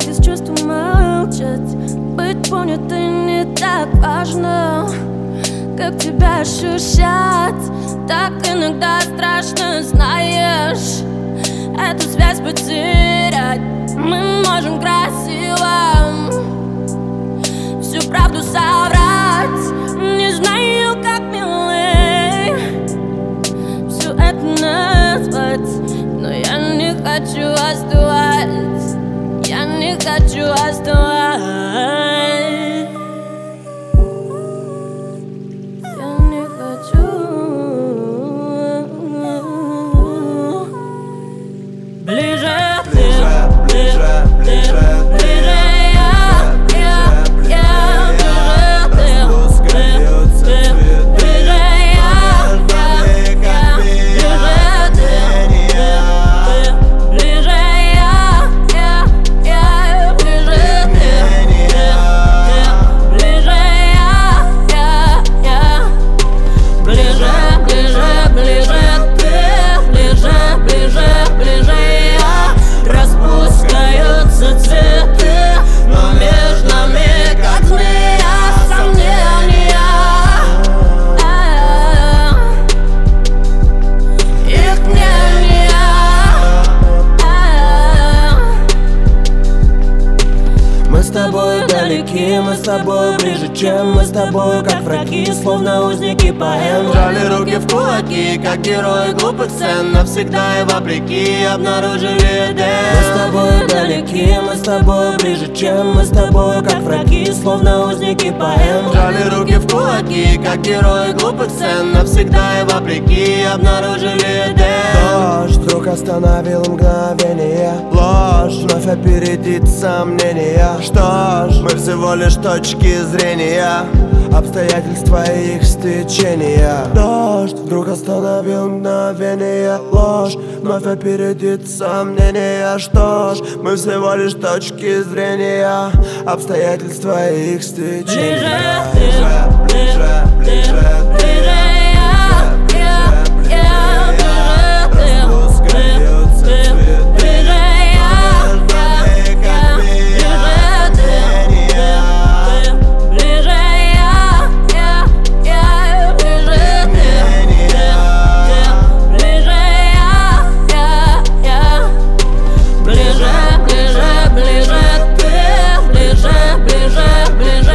без чувств молчать. Быть понятым не так важно, как тебя ощущать. Так иногда страшно, знаешь, эту связь потерять. Мы можем красиво всю правду соврать. Не знаю, как милей все это назвать, но я не хочу остывать. Я не хочу остывать. Мы с тобой ближе, чем мы с тобой, как враги, словно узники поэм. Жали руки в кулаки, как герои глупых сцен. Навсегда и вопреки обнаружили Эдем. Мы с тобой далеки, мы с тобой ближе, чем мы с тобой, как враги, словно узники поэм. Жали руки в кулаки, как герои глупых сцен. Навсегда и вопреки обнаружили Эдем. Дождь вдруг остановил мгновение. Ложь вновь опередит сомнения. Что ж, мы всего лишь точки зрения, обстоятельства и их стечения. Дождь вдруг остановил мгновение. Ложь вновь опередит сомнения. Что ж, мы всего лишь точки зрения, обстоятельства и их стечения. Ближе, ближе, ближе, ближе. Ближе, ближе, ближе,